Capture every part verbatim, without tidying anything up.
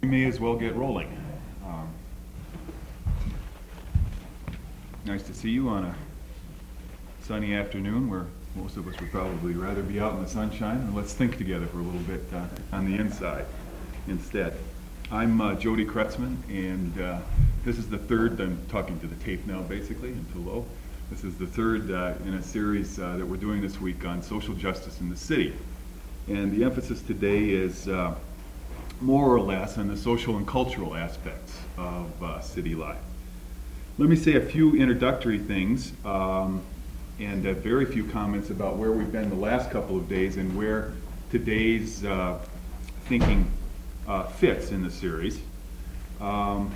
We may as well get rolling. Um, Nice to see you on a sunny afternoon where most of us would probably rather be out in the sunshine, and let's think together for a little bit uh, on the inside instead. I'm uh, Jody Kretzman, and uh, this is the third, I'm talking to the tape now basically, and to Lo. This is the third uh, in a series uh, that we're doing this week on social justice in the city. And the emphasis today is uh, more or less on the social and cultural aspects of uh, city life. Let me say a few introductory things um, and uh, very few comments about where we've been the last couple of days and where today's uh, thinking uh, fits in the series. Um,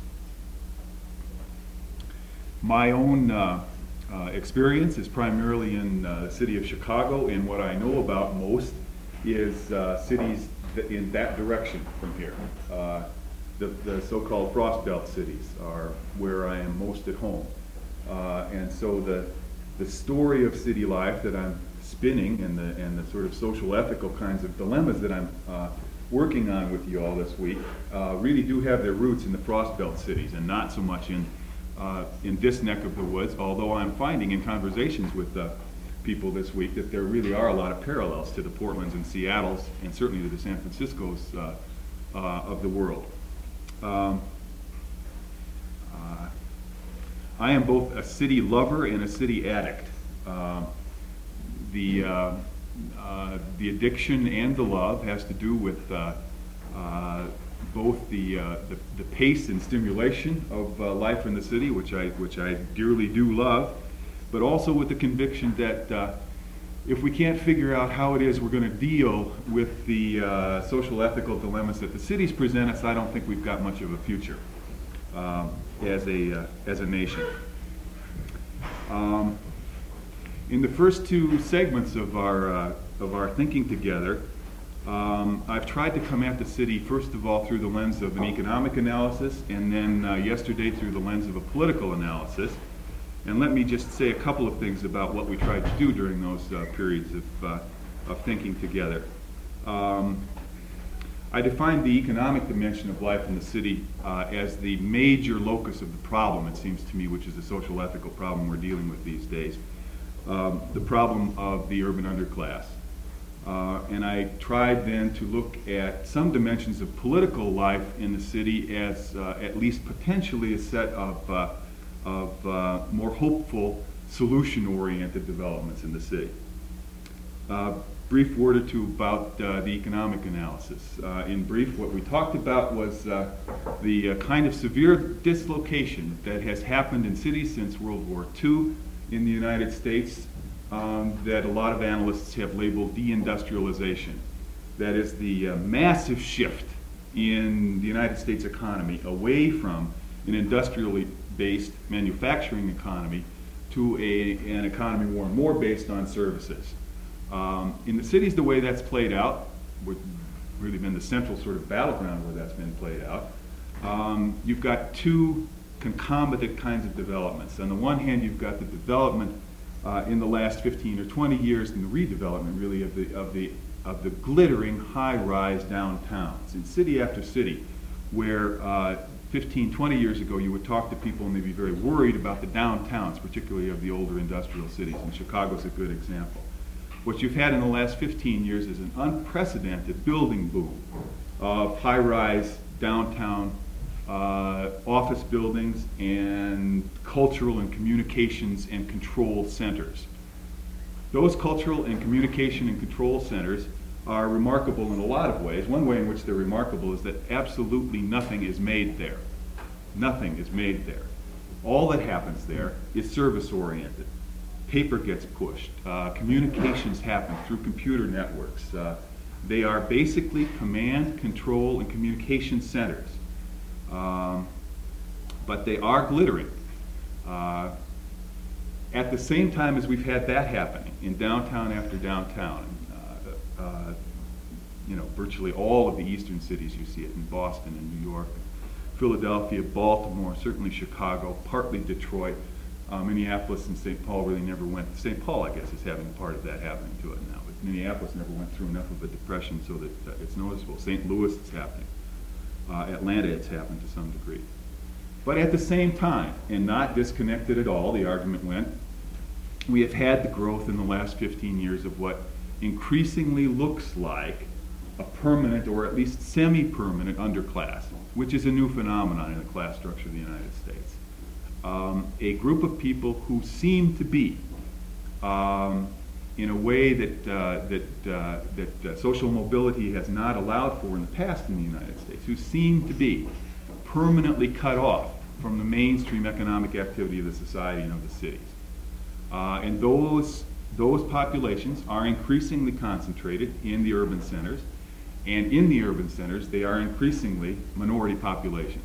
my own uh, uh, experience is primarily in uh, the city of Chicago, and what I know about most is uh, cities th- in that direction from here. Uh, the, the so-called Frost Belt cities are where I am most at home. Uh, and so the, the story of city life that I'm spinning and the, and the sort of social ethical kinds of dilemmas that I'm uh, working on with you all this week uh, really do have their roots in the Frost Belt cities and not so much in, uh, in this neck of the woods, although I'm finding in conversations with uh, people this week that there really are a lot of parallels to the Portlands and Seattles and certainly to the San Franciscos uh, uh, of the world. Um, uh, I am both a city lover and a city addict. Uh, the, uh, uh, the addiction and the love has to do with uh, uh, both the, uh, the, the pace and stimulation of uh, life in the city, which I, which I dearly do love, but also with the conviction that uh, if we can't figure out how it is we're going to deal with the uh, social ethical dilemmas that the cities present us, I don't think we've got much of a future um, as a uh, as a nation. Um, in the first two segments of our uh, of our thinking together, um, I've tried to come at the city first of all through the lens of an economic analysis, and then uh, yesterday through the lens of a political analysis. And let me just say a couple of things about what we tried to do during those uh, periods of, uh, of thinking together. Um, I defined the economic dimension of life in the city uh, as the major locus of the problem, it seems to me, which is a social ethical problem we're dealing with these days. Um, the problem of the urban underclass. Uh, and I tried then to look at some dimensions of political life in the city as uh, at least potentially a set of uh, of uh, more hopeful, solution-oriented developments in the city. Uh, brief word or two about uh, the economic analysis. Uh, in brief, what we talked about was uh, the uh, kind of severe dislocation that has happened in cities since World War Two in the United States um, that a lot of analysts have labeled deindustrialization. That is the uh, massive shift in the United States economy away from an industrially based manufacturing economy to a, an economy more and more based on services. Um, in the cities, the way that's played out, would really been the central sort of battleground where that's been played out, um, you've got two concomitant kinds of developments. On the one hand, you've got the development uh, in the last fifteen or twenty years, and the redevelopment really of the, of the, of the glittering high-rise downtowns in city after city, where uh, fifteen, twenty years ago, you would talk to people and they'd be very worried about the downtowns, particularly of the older industrial cities, and Chicago's a good example. What you've had in the last fifteen years is an unprecedented building boom of high-rise downtown uh, office buildings and cultural and communications and control centers. Those cultural and communication and control centers are remarkable in a lot of ways. One way in which they're remarkable is that absolutely nothing is made there. Nothing is made there. All that happens there is service-oriented. Paper gets pushed. Uh, communications happen through computer networks. Uh, they are basically command, control, and communication centers. Um, but they are glittering. Uh, at the same time as we've had that happening in downtown after downtown, Uh, you know, virtually all of the eastern cities, you see it in Boston and New York, Philadelphia, Baltimore, certainly Chicago, partly Detroit, uh, Minneapolis and Saint Paul really never went. Saint Paul, I guess, is having part of that happening to it now, but Minneapolis never went through enough of a depression so that uh, it's noticeable. Saint Louis is happening. Uh, Atlanta, it's happened to some degree. But at the same time, and not disconnected at all, the argument went, we have had the growth in the last fifteen years of what increasingly looks like a permanent or at least semi-permanent underclass, which is a new phenomenon in the class structure of the United States. Um, a group of people who seem to be, um, in a way that, uh, that, uh, that uh, social mobility has not allowed for in the past in the United States, who seem to be permanently cut off from the mainstream economic activity of the society and of the cities. Uh, and those, those populations are increasingly concentrated in the urban centers, and in the urban centers they are increasingly minority populations.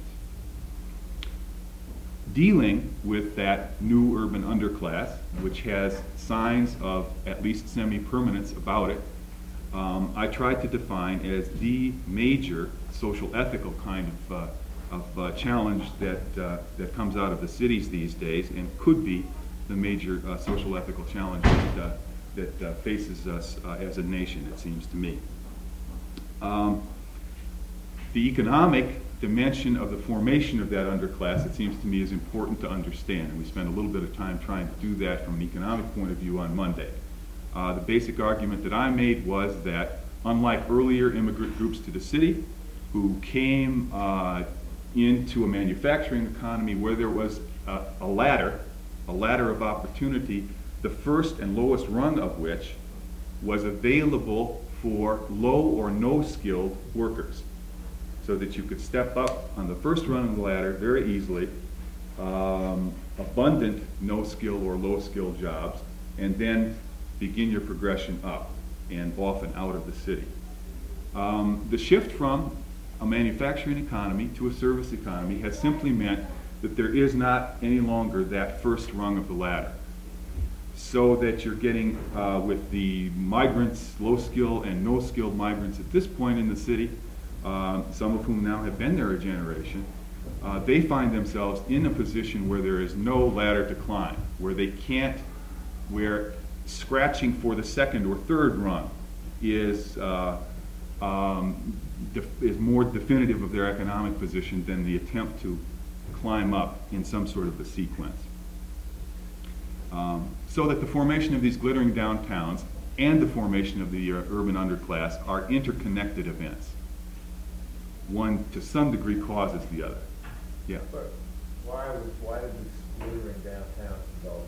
Dealing with that new urban underclass, which has signs of at least semi-permanence about it, um, I tried to define as the major social ethical kind of, uh, of uh, challenge that, uh, that comes out of the cities these days, and could be the major uh, social ethical challenge that, uh, that uh, faces us uh, as a nation, it seems to me. Um, the economic dimension of the formation of that underclass, it seems to me, is important to understand, and we spent a little bit of time trying to do that from an economic point of view on Monday. Uh, the basic argument that I made was that, unlike earlier immigrant groups to the city, who came uh, into a manufacturing economy where there was a, a ladder, a ladder of opportunity, the first and lowest rung of which was available for low or no skilled workers, so that you could step up on the first rung of the ladder very easily, um, abundant no skill or low skill jobs, and then begin your progression up and often out of the city. Um, the shift from a manufacturing economy to a service economy has simply meant that there is not any longer that first rung of the ladder. So that you're getting, uh, with the migrants, low skill and no skilled migrants at this point in the city, uh, some of whom now have been there a generation, uh, they find themselves in a position where there is no ladder to climb, where they can't, where scratching for the second or third rung is, uh, um, def- is more definitive of their economic position than the attempt to climb up in some sort of a sequence. Um, so that the formation of these glittering downtowns and the formation of the uh, urban underclass are interconnected events. One, to some degree, causes the other. Yeah. But why was why did these glittering downtowns develop?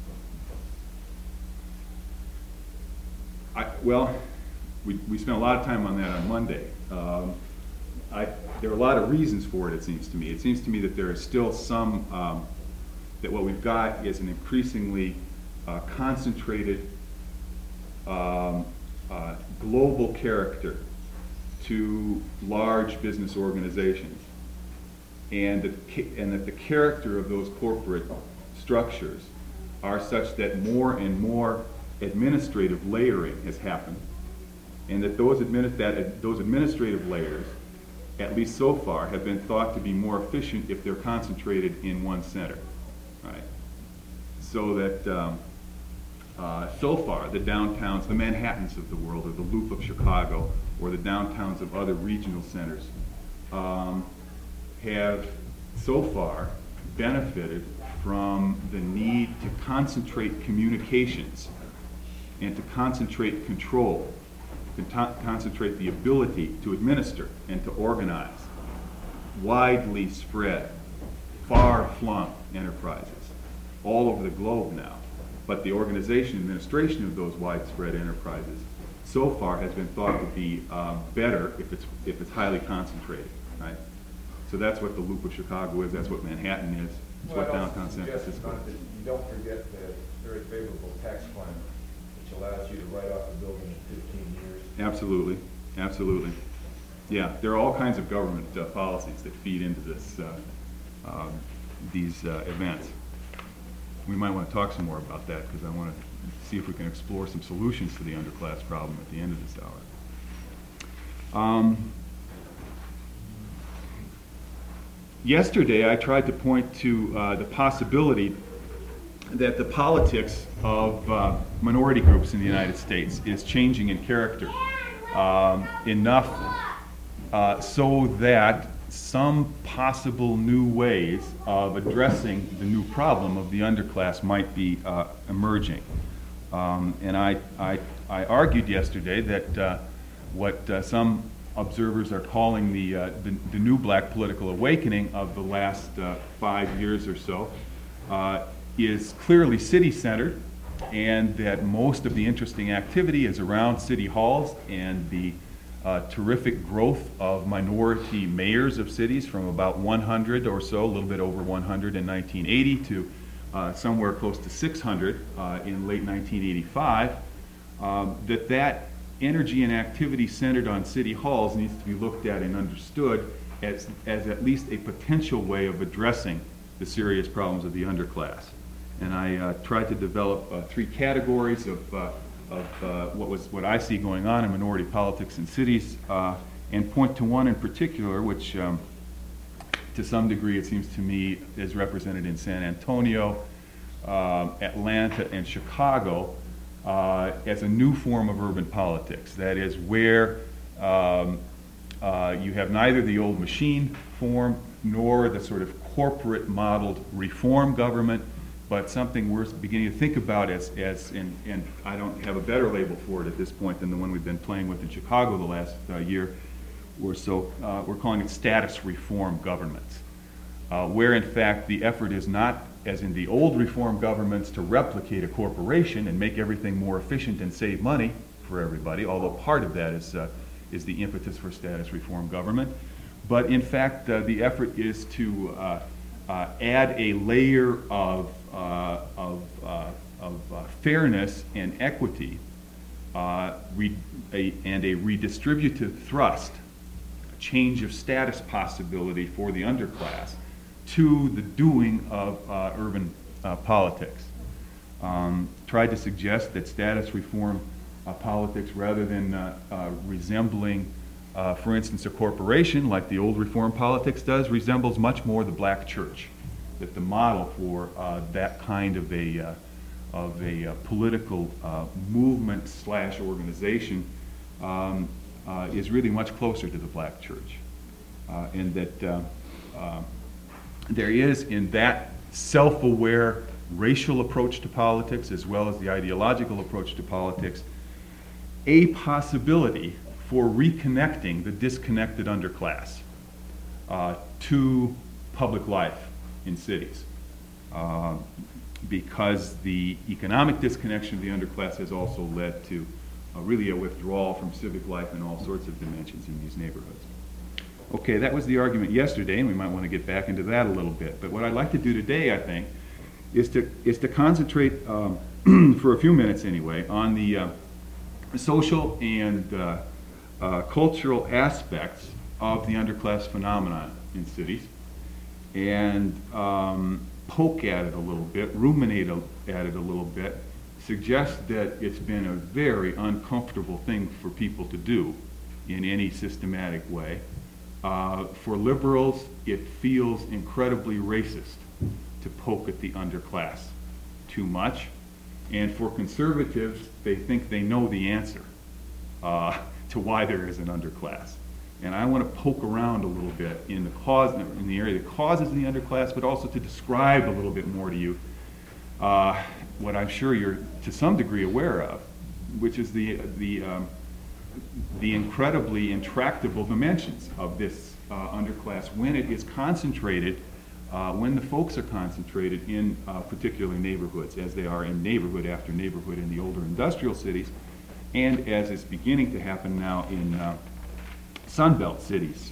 I, well, we, we spent a lot of time on that on Monday. Um, I, there are a lot of reasons for it, it seems to me. It seems to me that there is still some, um, that what we've got is an increasingly uh, concentrated um, uh, global character to large business organizations, and that, and that the character of those corporate structures are such that more and more administrative layering has happened, and that those, admini- that those administrative layers, at least so far, have been thought to be more efficient if they're concentrated in one center. Right. So that um, uh, so far the downtowns, the Manhattans of the world, or the Loop of Chicago, or the downtowns of other regional centers, um, have so far benefited from the need to concentrate communications and to concentrate control, to con- concentrate the ability to administer and to organize widely spread, far-flung enterprises all over the globe now. But the organization, administration of those widespread enterprises so far has been thought to be uh, better if it's if it's highly concentrated, right? So that's what the Loop of Chicago is. That's what Manhattan is. That's Well, what downtown San suggest, Francisco Not that is. you don't forget the very favorable tax climate, which allows you to write off a building in fifteen years. Absolutely, absolutely. Yeah, there are all kinds of government uh, policies that feed into this uh, um, these uh, events. We might want to talk some more about that, because I want to see if we can explore some solutions to the underclass problem at the end of this hour. Um, yesterday, I tried to point to uh, the possibility that the politics of uh, minority groups in the United States is changing in character um, enough uh, so that some possible new ways of addressing the new problem of the underclass might be uh, emerging. Um, and I, I, I argued yesterday that uh, what uh, some observers are calling the, uh, the, the new black political awakening of the last uh, five years or so uh, is clearly city-centered, and that most of the interesting activity is around city halls and the uh, terrific growth of minority mayors of cities from about one hundred or so, a little bit over one hundred in nineteen eighty to uh, somewhere close to six hundred uh, in late nineteen eighty-five, um, that that energy and activity centered on city halls needs to be looked at and understood as, as at least a potential way of addressing the serious problems of the underclass. And I uh, tried to develop uh, three categories of, uh, of uh, what was what I see going on in minority politics in cities, uh, and point to one in particular, which um, to some degree it seems to me is represented in San Antonio, uh, Atlanta, and Chicago, Uh, as a new form of urban politics. That is where um, uh, you have neither the old machine form nor the sort of corporate modeled reform government, but something we're beginning to think about as, as and, and I don't have a better label for it at this point than the one we've been playing with in Chicago the last uh, year or so. Uh, we're calling it status reform governments, uh, where in fact the effort is not, as in the old reform governments, to replicate a corporation and make everything more efficient and save money for everybody, although part of that is, uh, is the impetus for status reform government. But in fact, uh, the effort is to uh, uh, add a layer of, uh, of, uh, of uh, fairness and equity uh, re a, and a redistributive thrust, a change of status possibility for the underclass, to the doing of uh, urban uh, politics. Um, tried to suggest that status reform uh, politics, rather than uh, uh, resembling, uh, for instance, a corporation like the old reform politics does, resembles much more the black church. That the model for uh, that kind of a, uh, of a uh, political uh, movement slash organization um, uh, is really much closer to the black church. Uh, and that uh, uh, there is, in that self-aware racial approach to politics, as well as the ideological approach to politics, a possibility for reconnecting the disconnected underclass uh, to public life in cities. Uh, because the economic disconnection of the underclass has also led to uh, really a withdrawal from civic life in all sorts of dimensions in these neighborhoods. Okay, that was the argument yesterday, and we might want to get back into that a little bit. But what I'd like to do today, I think, is to is to concentrate um, for a few minutes anyway on the uh, social and uh, uh, cultural aspects of the underclass phenomenon in cities, and um, poke at it a little bit, ruminate at it a little bit, suggest that it's been a very uncomfortable thing for people to do in any systematic way. Uh, for liberals, it feels incredibly racist to poke at the underclass too much. And for conservatives, they think they know the answer uh, to why there is an underclass. And I want to poke around a little bit in the cause, in the area that causes the underclass, but also to describe a little bit more to you uh, what I'm sure you're to some degree aware of, which is the the um, the incredibly intractable dimensions of this uh, underclass when it is concentrated, uh, when the folks are concentrated in uh, particular neighborhoods, as they are in neighborhood after neighborhood in the older industrial cities, and as is beginning to happen now in uh, Sunbelt cities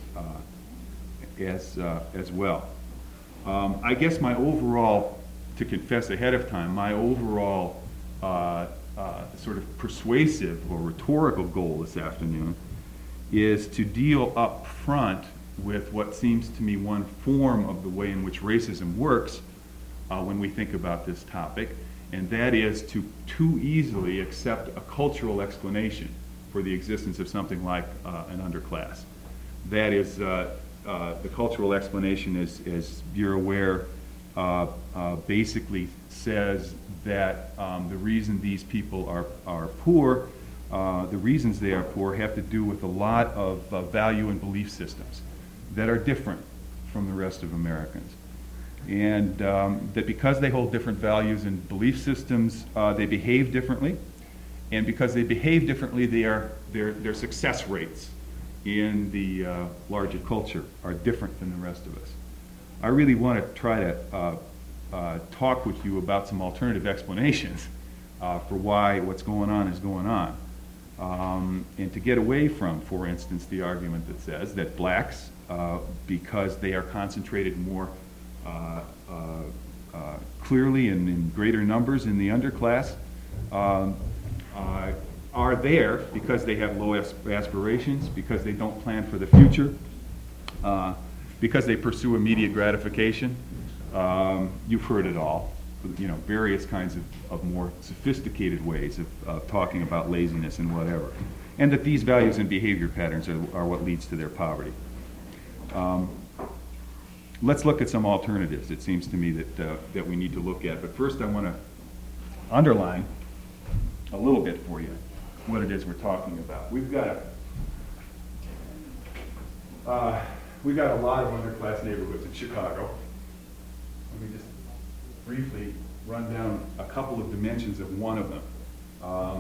uh, as, uh, as well. Um, I guess my overall, to confess ahead of time, my overall uh, uh, sort of persuasive or rhetorical goal this afternoon is to deal up front with what seems to me one form of the way in which racism works uh, when we think about this topic, and that is to too easily accept a cultural explanation for the existence of something like uh, an underclass. That is, uh, uh, the cultural explanation, is, as you're aware, uh, uh, basically says that um, the reason these people are, are poor, uh, the reasons they are poor have to do with a lot of uh, value and belief systems that are different from the rest of Americans. And um, that because they hold different values and belief systems, uh, they behave differently. And because they behave differently, they are, their, their success rates in the uh, larger culture are different than the rest of us. I really want to try to uh, uh, talk with you about some alternative explanations uh, for why what's going on is going on. Um, and to get away from, for instance, the argument that says that blacks, uh, because they are concentrated more uh, uh, uh, clearly and in greater numbers in the underclass, um, uh, are there because they have low as aspirations, because they don't plan for the future, uh, because they pursue immediate gratification. Um, you've heard it all. You know, various kinds of, of more sophisticated ways of, of talking about laziness and whatever. And that these values and behavior patterns are, are what leads to their poverty. Um, let's look at some alternatives, it seems to me, that, uh, that we need to look at. But first I want to underline a little bit for you what it is we're talking about. We've got a, uh, we've got a lot of underclass neighborhoods in Chicago. Let me just briefly run down a couple of dimensions of one of them. Um,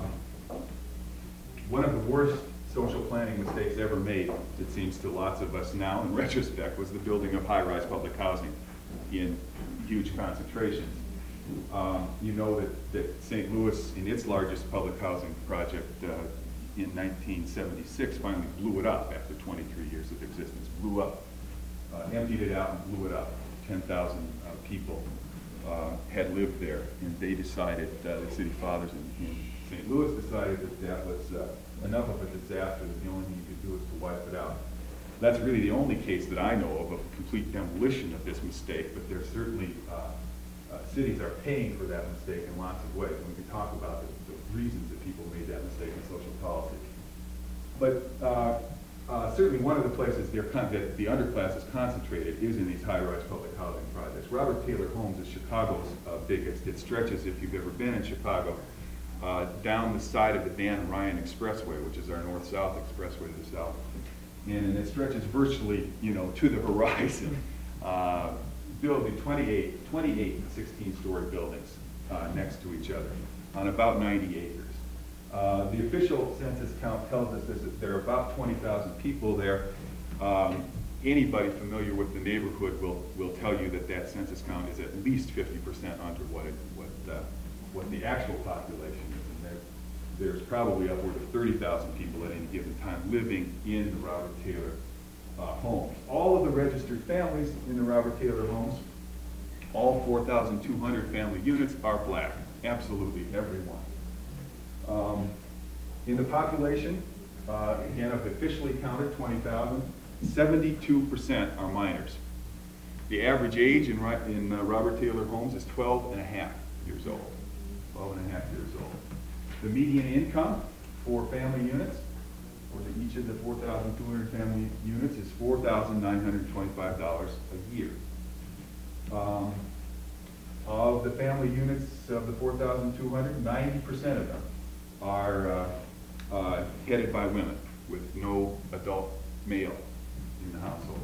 one of the worst social planning mistakes ever made, it seems to lots of us now in retrospect, was the building of high-rise public housing in huge concentrations. Um, you know that, that Saint Louis, in its largest public housing project uh, in nineteen seventy-six, finally blew it up after twenty-three years of existence, blew up, uh, emptied it out and blew it up. ten thousand uh, people uh, had lived there, and they decided, uh, the city fathers in, in Saint Louis decided that that was uh, enough of a disaster, that the only thing you could do is to wipe it out. That's really the only case that I know of of complete demolition of this mistake, but there's certainly, uh, uh, cities are paying for that mistake in lots of ways, and we can talk about the, the reasons that people made that mistake in social policy. But uh, Uh, certainly one of the places that the underclass is concentrated is in these high-rise public housing projects. Robert Taylor Homes is Chicago's uh, biggest. It stretches, if you've ever been in Chicago, uh, down the side of the Dan Ryan Expressway, which is our north-south expressway to the south. And, and it stretches virtually, you know, to the horizon, uh, building twenty-eight, twenty-eight sixteen-story buildings uh, next to each other on about ninety acres. Uh, the official census count tells us that there are about twenty thousand people there. Um, anybody familiar with the neighborhood will, will tell you that that census count is at least fifty percent under what, it, what, uh, what the actual population is. And there, there's probably upward of thirty thousand people at any given time living in the Robert Taylor uh, homes. All of the registered families in the Robert Taylor homes, all four thousand two hundred family units, are black. Absolutely everyone. Um, in the population, uh, again, of officially counted twenty thousand, seventy-two percent are minors. The average age in, in uh, Robert Taylor homes is twelve and a half years old. twelve and a half years old. The median income for family units, for the, each of the four thousand two hundred family units, is four thousand nine hundred twenty-five dollars a year. Um, of the family units of the four thousand two hundred, ninety percent of them are uh, uh, headed by women with no adult male in the household.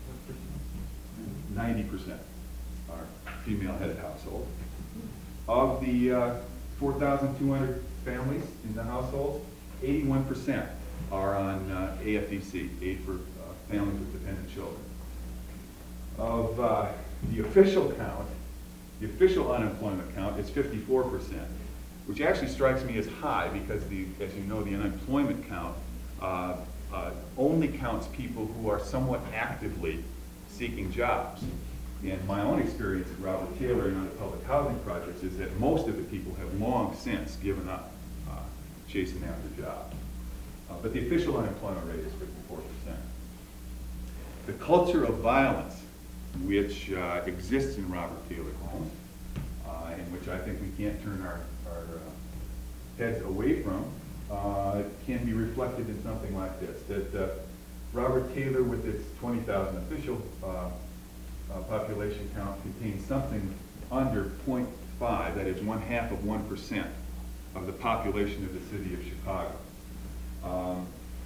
ninety percent are female-headed households. Of the uh, four thousand two hundred families in the household, eighty-one percent are on uh, A F D C, Aid for uh, Families with Dependent Children. Of uh, the official count, the official unemployment count is fifty-four percent. Which actually strikes me as high because, the, as you know, the unemployment count uh, uh, only counts people who are somewhat actively seeking jobs. And my own experience at Robert Taylor and other public housing projects is that most of the people have long since given up uh, chasing after jobs. Uh, but the official unemployment rate is fifty-four percent. The culture of violence which uh, exists in Robert Taylor homes, uh, in which I think we can't turn our our uh, heads away from, uh, can be reflected in something like this, that uh, Robert Taylor, with its twenty thousand official uh, uh, population count, contains something under zero point five, that is one half of one percent of the population of the city of Chicago. Um,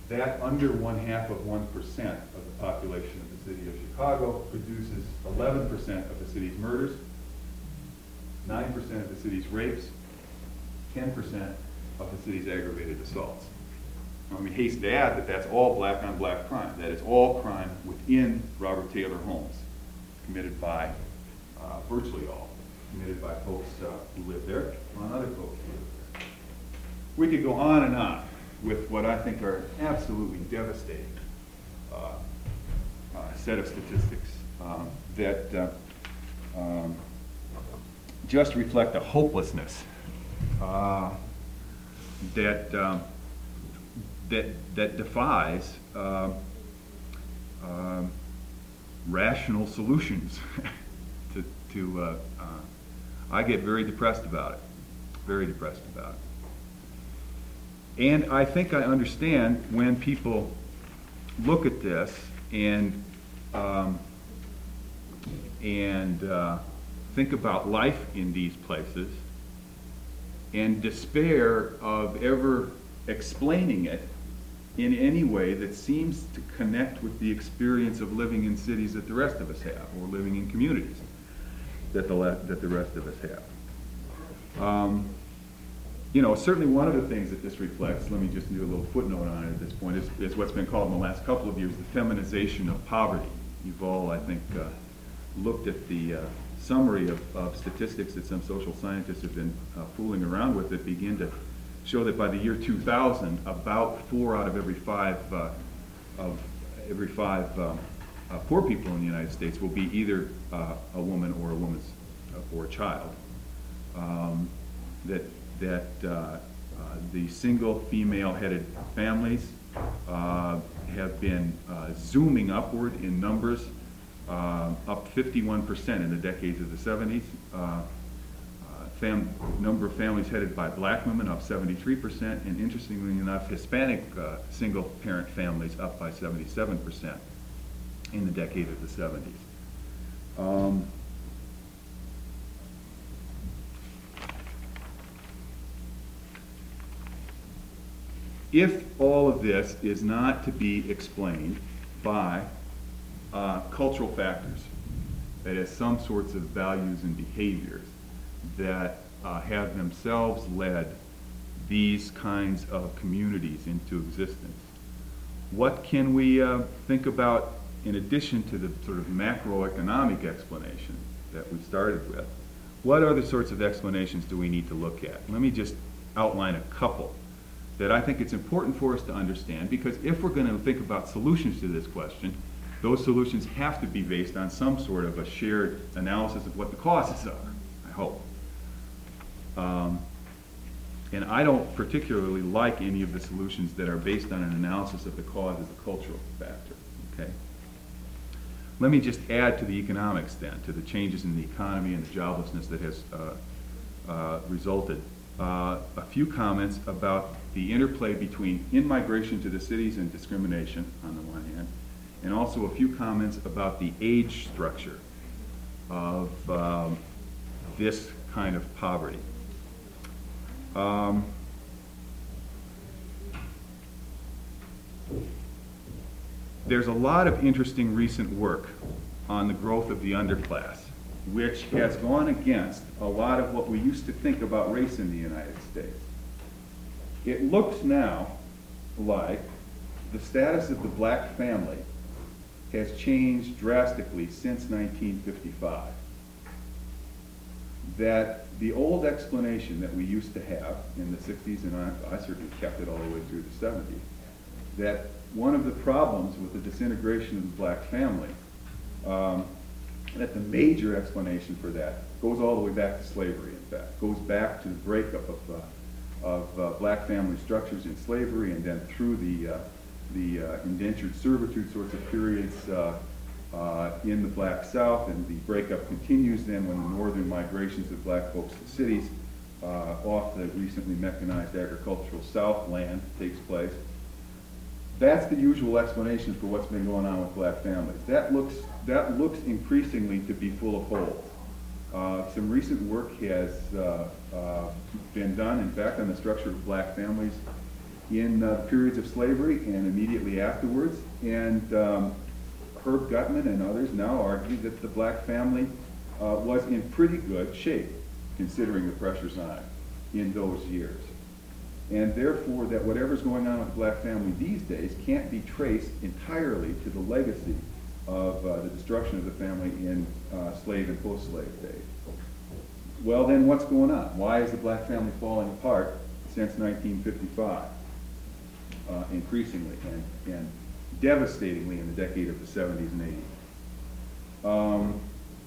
that under one half of one percent of the population of the city of Chicago produces eleven percent of the city's murders, nine percent of the city's rapes, ten percent of the city's aggravated assaults. I mean, haste to add that that's all black on black crime. That is all crime within Robert Taylor homes, committed by, uh, virtually all, committed by folks uh, who live there, on other folks who live there. We could go on and on with what I think are absolutely devastating uh, uh, set of statistics um, that uh, um, just reflect a hopelessness uh, that um, that that defies uh, um, rational solutions. to to uh, uh, I get very depressed about it, very depressed about it. And I think I understand when people look at this and um, and uh, think about life in these places and despair of ever explaining it in any way that seems to connect with the experience of living in cities that the rest of us have, or living in communities that the, le- that the rest of us have. Um, You know, certainly one of the things that this reflects, let me just do a little footnote on it at this point, is, is what's been called in the last couple of years the feminization of poverty. You've all, I think, uh, looked at the uh, summary of, of statistics that some social scientists have been uh, fooling around with that begin to show that by the year two thousand, about four out of every five uh, of every five um, uh, poor people in the United States will be either uh, a woman or a woman's uh, or a child. Um, that that uh, uh, the single female-headed families uh, have been uh, zooming upward in numbers, uh, up fifty-one percent in the decades of the seventies. Uh, uh, fam number of families headed by black women up seventy-three percent, and interestingly enough, Hispanic uh, single-parent families up by seventy-seven percent in the decade of the seventies. Um, If all of this is not to be explained by uh, cultural factors, that is, some sorts of values and behaviors that uh, have themselves led these kinds of communities into existence, what can we uh, think about in addition to the sort of macroeconomic explanation that we started with? What other sorts of explanations do we need to look at? Let me just outline a couple that I think it's important for us to understand, because if we're going to think about solutions to this question, those solutions have to be based on some sort of a shared analysis of what the causes are, I hope. Um, and I don't particularly like any of the solutions that are based on an analysis of the cause as a cultural factor, okay? Let me just add to the economics then, to the changes in the economy and the joblessness that has uh, uh, resulted. Uh, a few comments about the interplay between in-migration to the cities and discrimination on the one hand, and also a few comments about the age structure of um, this kind of poverty. Um, there's a lot of interesting recent work on the growth of the underclass, which has gone against a lot of what we used to think about race in the United States. It looks now like the status of the black family has changed drastically since nineteen fifty-five. That the old explanation that we used to have in the sixties, and I, I certainly kept it all the way through the seventies, that one of the problems with the disintegration of the black family, um, that the major explanation for that goes all the way back to slavery, in fact, goes back to the breakup of, uh, of uh, black family structures in slavery, and then through the, uh, the uh, indentured servitude sorts of periods uh, uh, in the black South, and the breakup continues then when the northern migrations of black folks to cities uh, off the recently mechanized agricultural Southland takes place. That's the usual explanation for what's been going on with black families. That looks, that looks increasingly to be full of holes. Uh, some recent work has uh, uh, been done, in fact, on the structure of black families in uh, periods of slavery and immediately afterwards. And um, Herb Gutman and others now argue that the black family uh, was in pretty good shape, considering the pressures on it in those years. And therefore, that whatever's going on with the black family these days can't be traced entirely to the legacy of uh, the destruction of the family in uh, slave and post-slave days. Well, then what's going on? Why is the black family falling apart since nineteen fifty-five? Uh, increasingly and, and devastatingly in the decade of the seventies and eighties. Um,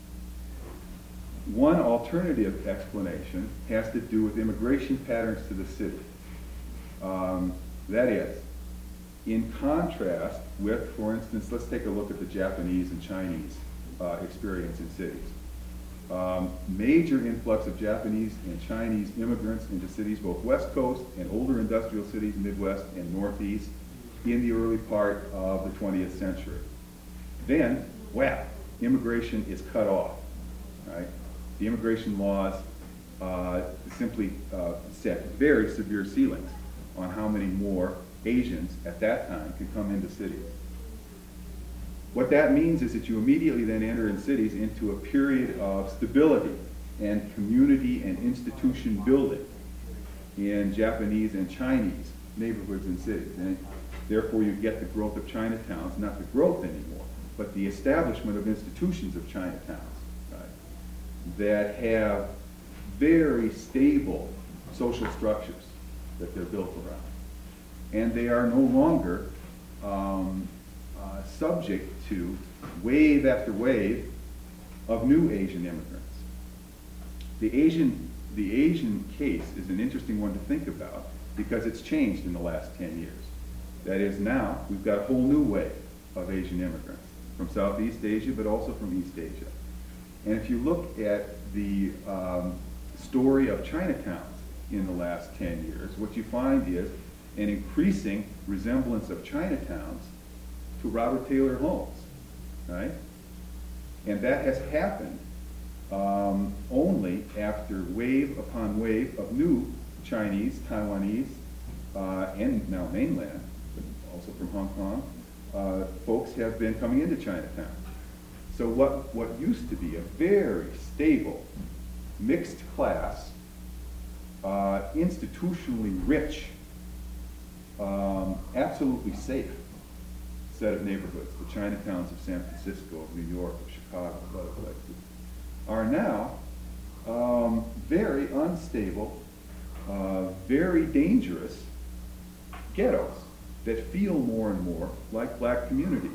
one alternative explanation has to do with immigration patterns to the city. Um, that is, in contrast with, for instance, let's take a look at the Japanese and Chinese uh, experience in cities. Um, major influx of Japanese and Chinese immigrants into cities, both West Coast and older industrial cities, Midwest and Northeast, in the early part of the twentieth century. Then, whap, immigration is cut off, right? The immigration laws uh, simply uh, set very severe ceilings on how many more Asians at that time could come into cities. What that means is that you immediately then enter in cities into a period of stability and community and institution building in Japanese and Chinese neighborhoods and cities. And therefore you get the growth of Chinatowns, not the growth anymore, but the establishment of institutions of Chinatowns, right, that have very stable social structures that they're built around. And they are no longer um, uh, subject to wave after wave of new Asian immigrants. The Asian, the Asian case is an interesting one to think about because it's changed in the last ten years. That is, now we've got a whole new wave of Asian immigrants from Southeast Asia, but also from East Asia. And if you look at the um, story of Chinatowns in the last ten years, what you find is an increasing resemblance of Chinatowns to Robert Taylor homes, right? And that has happened um, only after wave upon wave of new Chinese, Taiwanese, uh, and now mainland, but also from Hong Kong, uh, folks have been coming into Chinatown. So what, what used to be a very stable, mixed class, uh, institutionally rich, um, absolutely safe set of neighborhoods, the Chinatowns of San Francisco, of New York, of Chicago, of other places, are now um, very unstable, uh, very dangerous ghettos that feel more and more like black communities.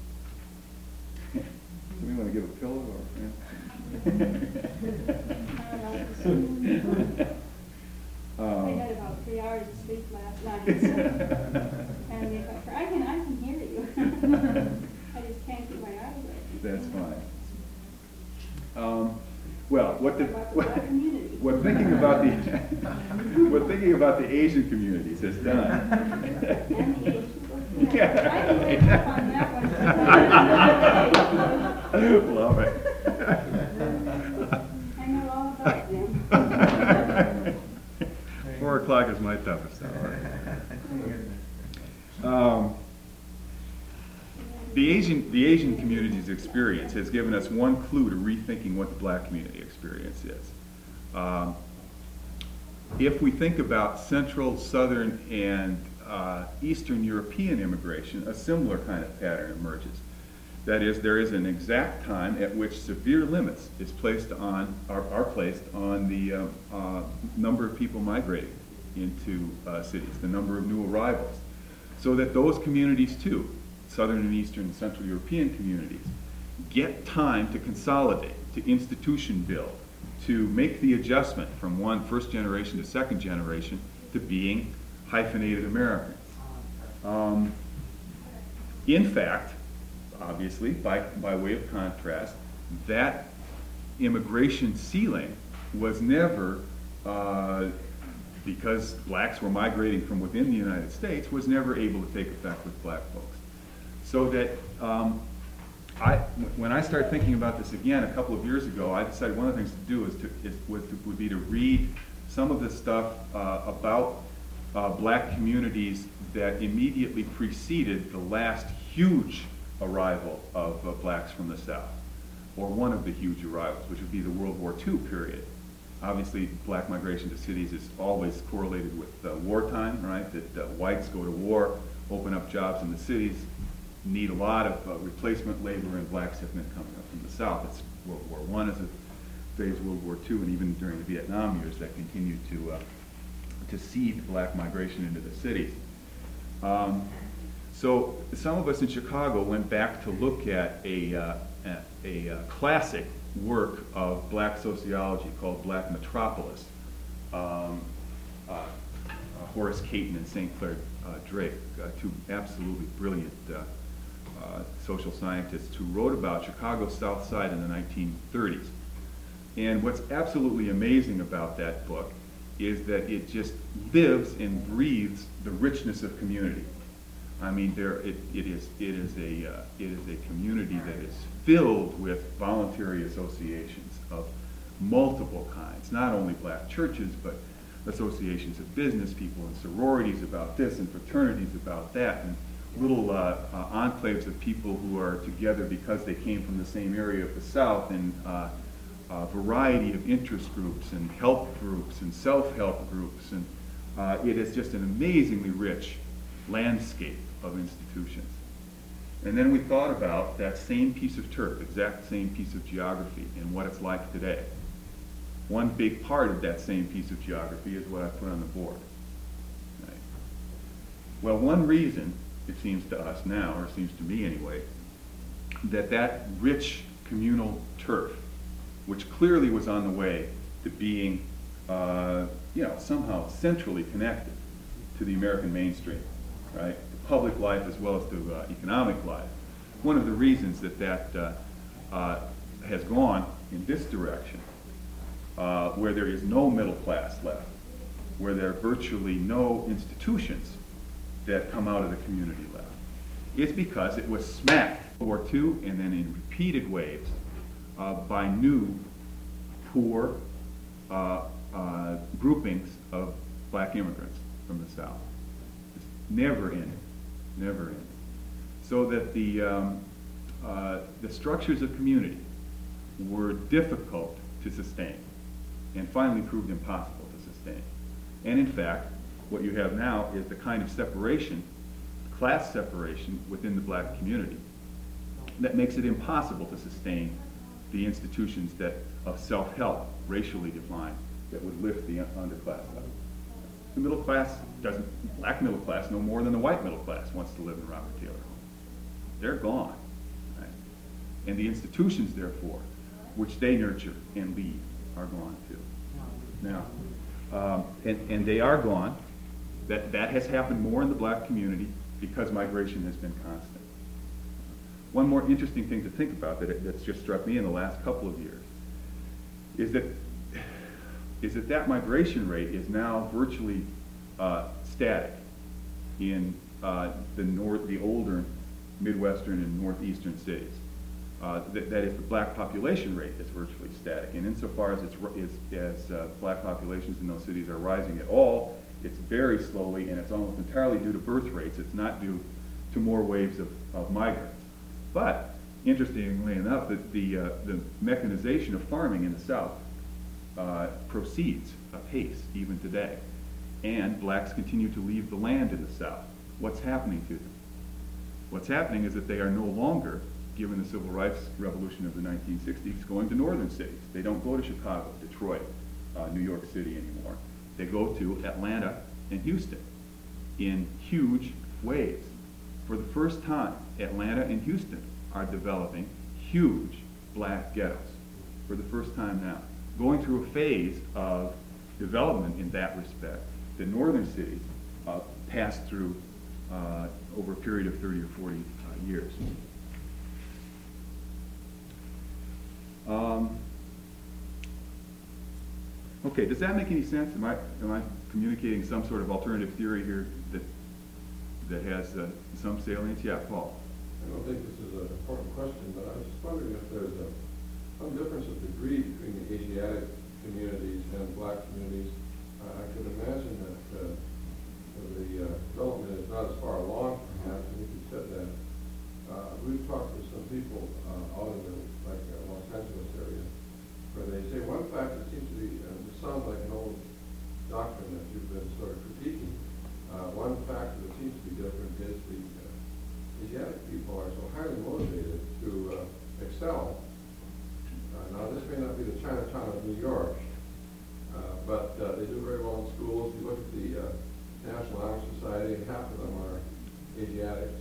Do we want to give a pillow or? um, I had about three hours of sleep last night, so, and if I, I can, I can hear you. I just can't keep my eyes open. That's fine. Um, well, what the, About the what, black community. what thinking about the what thinking about the Asian communities has done. And the Asian, yeah, I can wake up on that one. Love it. I know all about them. Four o'clock is my toughest hour. Um, the Asian the Asian community's experience has given us one clue to rethinking what the black community experience is. Um, if we think about Central, Southern, and uh, Eastern European immigration, a similar kind of pattern emerges. That is, there is an exact time at which severe limits is placed on, are, are placed on the uh, uh, number of people migrating into uh, cities, the number of new arrivals, so that those communities too, Southern and Eastern and Central European communities, get time to consolidate, to institution build, to make the adjustment from one first generation to second generation to being hyphenated Americans. Um, in fact, obviously, by, by way of contrast, that immigration ceiling was never, uh, because blacks were migrating from within the United States, was never able to take effect with black folks. So that um, I, when I started thinking about this again a couple of years ago, I decided one of the things to do is to, is, was to, would be to read some of the stuff uh, about uh, black communities that immediately preceded the last huge arrival of uh, blacks from the South, or one of the huge arrivals, which would be the World War Two period. Obviously, black migration to cities is always correlated with uh, wartime, right? That uh, whites go to war, open up jobs in the cities, need a lot of uh, replacement labor, and blacks have been coming up from the South. It's World War One as a phase, World War Two, and even during the Vietnam years that continued to uh, to seed black migration into the cities. Um, so some of us in Chicago went back to look at a, uh, a, a, a classic work of black sociology called Black Metropolis. Um, uh, uh, Horace Caton and Saint Clair uh, Drake, uh, two absolutely brilliant uh, uh, social scientists who wrote about Chicago's South Side in the nineteen thirties. And what's absolutely amazing about that book is that it just lives and breathes the richness of community. I mean, there it, it is it is a uh, it is a community that is filled with voluntary associations of multiple kinds, not only black churches, but associations of business people and sororities about this and fraternities about that, and little uh, uh, enclaves of people who are together because they came from the same area of the South, and uh, a variety of interest groups and help groups and self-help groups, and uh, it is just an amazingly rich landscape of institutions. And then we thought about that same piece of turf, exact same piece of geography, and what it's like today. One big part of that same piece of geography is what I put on the board. Right? Well, one reason, it seems to us now, or it seems to me anyway, that that rich communal turf, which clearly was on the way to being, uh, you know, somehow centrally connected to the American mainstream, right? To public life as well as to uh, economic life. One of the reasons that that uh, uh, has gone in this direction, uh, where there is no middle class left, where there are virtually no institutions that come out of the community left, is because it was smacked in World War Two and then in repeated waves uh, by new, poor uh, uh, groupings of black immigrants from the South. It's never ended, never ended. So that the, um, uh, the structures of community were difficult to sustain and finally proved impossible to sustain. And in fact, what you have now is the kind of separation, class separation within the black community that makes it impossible to sustain the institutions that of self-help, racially defined, that would lift the underclass up. The middle class doesn't, black middle class no more than the white middle class wants to live in Robert Taylor homes. They're gone. Right? And the institutions, therefore, which they nurture and lead, are gone too. Now, um, and, and they are gone. That, that has happened more in the black community because migration has been constant. One more interesting thing to think about that, that's just struck me in the last couple of years is that is that that migration rate is now virtually uh, static in uh, the north, the older Midwestern and Northeastern cities. Uh, that, that is, the black population rate is virtually static, and insofar as it's as, as uh, black populations in those cities are rising at all, it's very slowly, and it's almost entirely due to birth rates. It's not due to more waves of, of migrants. But interestingly enough, the the, uh, the mechanization of farming in the South uh, proceeds apace even today, and blacks continue to leave the land in the South. What's happening to them? What's happening is that they are no longer, given the civil rights revolution of the nineteen sixties, going to northern cities. They don't go to Chicago, Detroit, uh, New York City anymore. They go to Atlanta and Houston in huge waves. For the first time, Atlanta and Houston are developing huge black ghettos for the first time now, going through a phase of development in that respect that northern cities uh, passed through uh, over a period of thirty or forty uh, years. Um, okay, does that make any sense? Am I, am I communicating some sort of alternative theory here that that has uh, some salience? Yeah, Paul. I don't think this is an important question, but I was just wondering if there's a, some difference of degree between the Asiatic communities and black communities. Uh, I could imagine that uh, the uh, development is not as far along, perhaps, and you can said that. Uh, we've talked to some people uh, out in the, like, uh, Los Angeles area, where they say one fact that seems to be, uh, it sounds like an old doctrine that you've been sort of critiquing. Uh, one factor that seems to be different is the uh, Asiatic people are so highly motivated to uh, excel. Uh, now, this may not be the Chinatown of New York, uh, but uh, they do very well in schools. You look at the uh, National Honor Society, and half of them are Asiatics.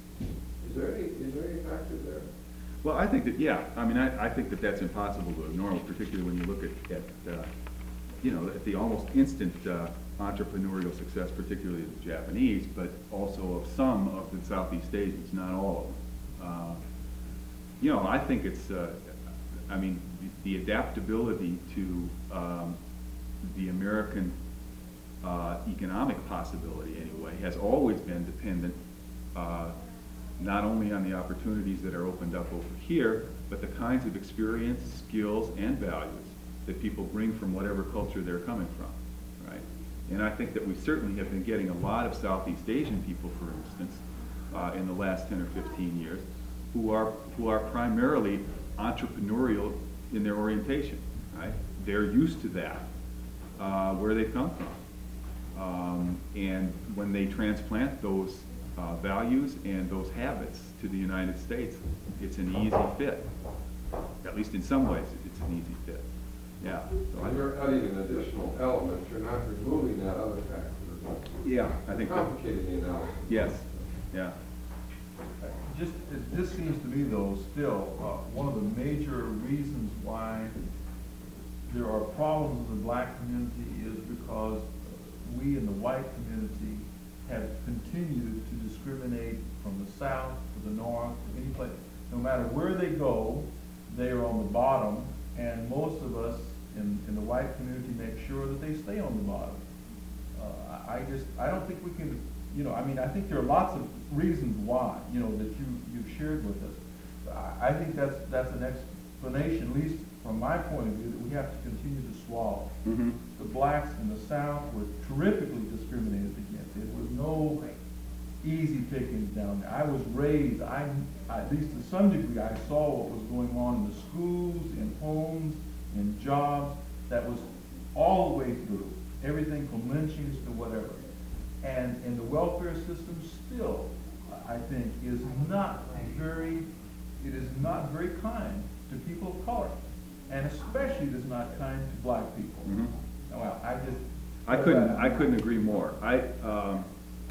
Is there any, is there any factor there? Well, I think that, yeah, I mean, I, I think that that's impossible to ignore, particularly when you look at, at uh, you know, at the almost instant uh, entrepreneurial success, particularly of the Japanese, but also of some of the Southeast Asians, not all of them. Uh, you know, I think it's, uh, I mean, the, the adaptability to um, the American uh, economic possibility, anyway, has always been dependent uh, not only on the opportunities that are opened up over here, but the kinds of experience, skills, and values that people bring from whatever culture they're coming from, right? And I think that we certainly have been getting a lot of Southeast Asian people, for instance, uh, in the last ten or fifteen years, who are, who are primarily entrepreneurial in their orientation, right? They're used to that, uh, where they come from. Um, and when they transplant those uh, values and those habits to the United States, it's an easy fit. At least in some ways, it's an easy fit. Yeah. So I, You're adding an additional element. You're not removing that other factor. yeah, I think that, Complicating the analysis. yes, yeah. Just, it just seems to me though, still, uh, one of the major reasons why there are problems in the black community is because we in the white community have continued to discriminate from the south to the north, to any place. No matter where they go, they are on the bottom, and most of us in, in the white community make sure that they stay on the bottom. Uh, I I just, I don't think we can, you know, I mean, I think there are lots of reasons why, you know, that you, you've shared with us. I, I think that's, that's an explanation, at least from my point of view, that we have to continue to swallow. Mm-hmm. The blacks in the South were terrifically discriminated against. It was no easy pickings down there. I was raised, I, at least to some degree, I saw what was going on in the schools, in homes, in jobs. That was all the way through, everything from lynchings to whatever. And, and the welfare system still, I think, is not very, it is not very kind to people of color. And especially it is not kind to black people. Mm-hmm. Well, I just. I couldn't, I couldn't agree more. I, um,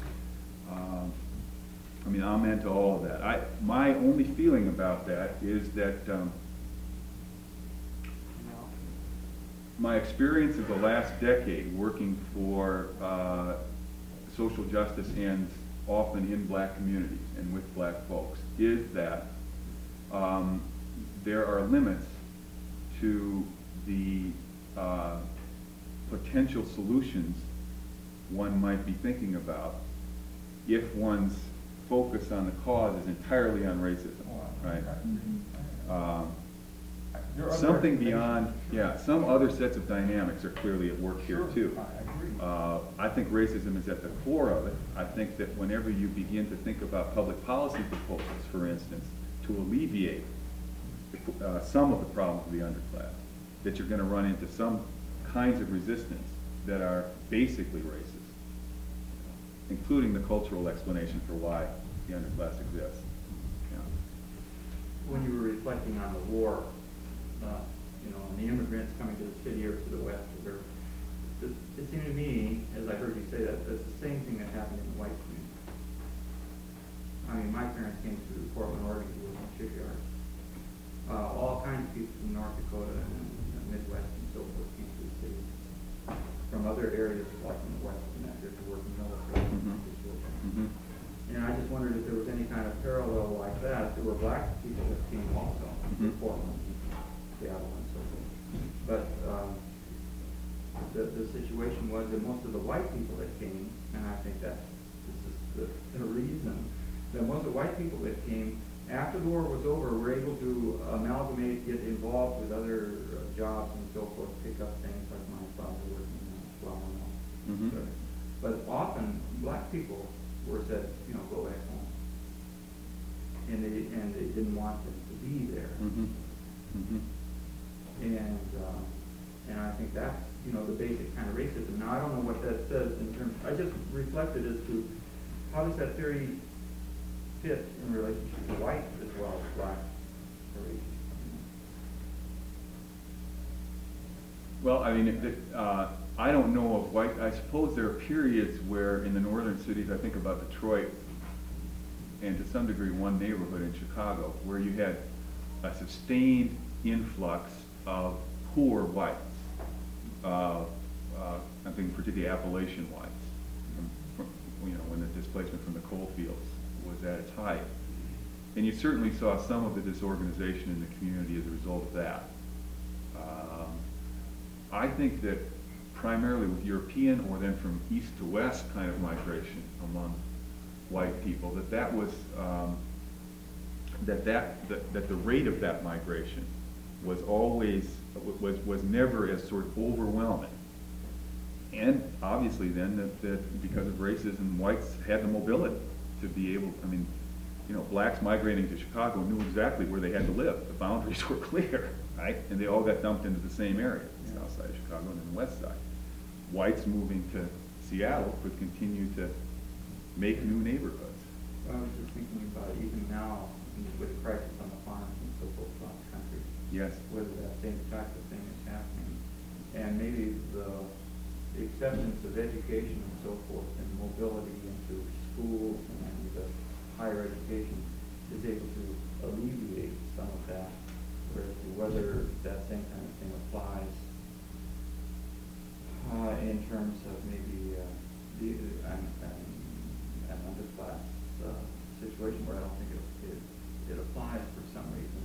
um, I mean, amen to all of that. I, my only feeling about that is that um, my experience of the last decade working for uh, social justice and often in black communities and with black folks is that um, there are limits to the uh, potential solutions one might be thinking about if one's focus on the cause is entirely on racism, right? Um, There are other something explanations, beyond, sure. yeah, some other sets of dynamics are clearly at work here Sure, too. I agree. Uh, I think racism is at the core of it. I think that whenever you begin to think about public policy proposals, for instance, to alleviate uh, some of the problems of the underclass, that you're going to run into some kinds of resistance that are basically racist, including the cultural explanation for why the underclass exists. Yeah. When you were reflecting on the war, uh, you know, and the immigrants coming to the city or to the west, or it, it seemed to me, as I heard you say that, that's the same thing that happened in the white community. I mean, my parents came to Portland, Oregon, to work in shipyards. Uh, all kinds of people from North Dakota and the Midwest and so forth came to the city. From other areas, like in the west, and that there to work in military. Mhm. Mm-hmm. And I just wondered if there was any kind of parallel like that. There were black people that came also to Mhm. Portland, Seattle, and so forth. But um, the, the situation was that most of the white people that came, and I think that this is the, the reason, that most of the white people that came, after the war was over, were able to amalgamate, get involved with other uh, jobs and so forth, pick up things like my father working in a flour mill. Mhm. So, But often, black people were said, you know, go back home. And they, and they didn't want them to be there. Mhm. Mhm. And, uh, and I think that's, you know, the basic kind of racism. Now, I don't know what that says in terms, I just reflected as to how does that theory fit in relationship to white as well as black race? Well, I mean, it- it, uh, I don't know of white, I suppose there are periods where in the northern cities, I think about Detroit, and to some degree one neighborhood in Chicago, where you had a sustained influx of poor whites. Uh, uh, I'm thinking particularly Appalachian whites, from, from, you know, when the displacement from the coal fields was at its height. And you certainly saw some of the disorganization in the community as a result of that. Um, I think that primarily with European or then from east to west kind of migration among white people, that that was, um, that, that, that, that the rate of that migration was always, was, was never as sort of overwhelming. And obviously then that, that because of racism, whites had the mobility to be able, I mean, you know, blacks migrating to Chicago knew exactly where they had to live. The boundaries were clear, right? And they all got dumped into the same area, the south side of Chicago and then the west side. Whites moving to Seattle could continue to make new neighborhoods. I was just thinking about it even now with the crisis on the farms and so forth across the country. Yes. Whether that same type of thing is happening. And maybe the acceptance of education and so forth and mobility into schools and the higher education is able to alleviate some of that. Whereas whether that same kind of thing applies uh, in terms of maybe uh, the, an, an, an underclass uh, situation where I don't think it, it, it applies for some reason.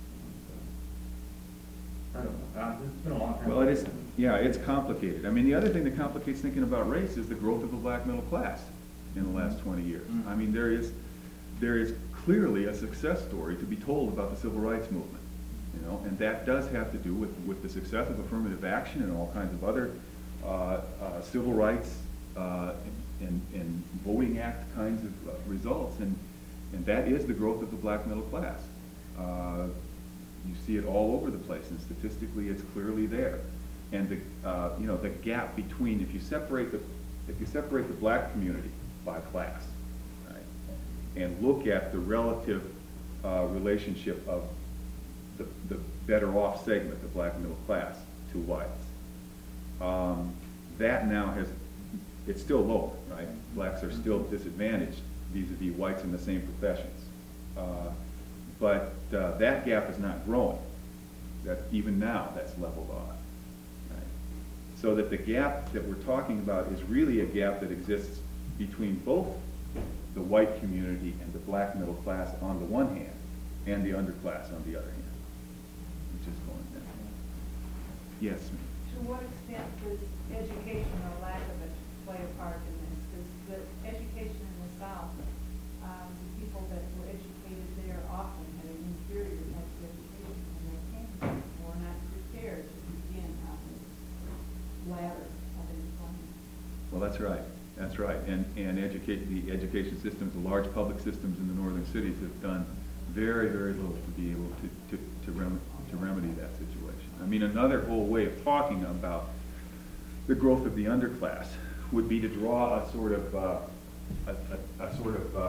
And, uh, I don't know. Uh, it's been a long time. Well, it is, yeah, it's complicated. I mean, the other thing that complicates thinking about race is the growth of the black middle class in the last twenty years. Mhm. I mean, there is, there is clearly a success story to be told about the civil rights movement, you know, and that does have to do with, with the success of affirmative action and all kinds of other uh, uh, civil rights uh, and, and voting act kinds of uh, results, and, and that is the growth of the black middle class. Uh, You see it all over the place, and statistically, it's clearly there. And the, uh, you know, the gap between, if you separate the, if you separate the black community by class, right, and look at the relative uh, relationship of the, the better off segment, the black middle class, to whites, um, that now has, it's still lower, right? Blacks are still disadvantaged vis-a-vis whites in the same professions. Uh, But uh, that gap is not growing. That even now, that's leveled off. Right? So that the gap that we're talking about is really a gap that exists between both the white community and the black middle class on the one hand, and the underclass on the other hand, which is going down. Yes, ma'am. To what extent does education or lack of it play a part in this? Because the education in the South, um, the people that were educated there often had an inferior type of education when they came here, were not prepared to begin on this ladder of employment. Well, that's right. That's right. And, and educate, the education systems, the large public systems in the northern cities have done very, very little to be able to, to, to, rem, to remedy that situation. I mean, another whole way of talking about the growth of the underclass would be to draw a sort of, uh, a, a, a sort of uh,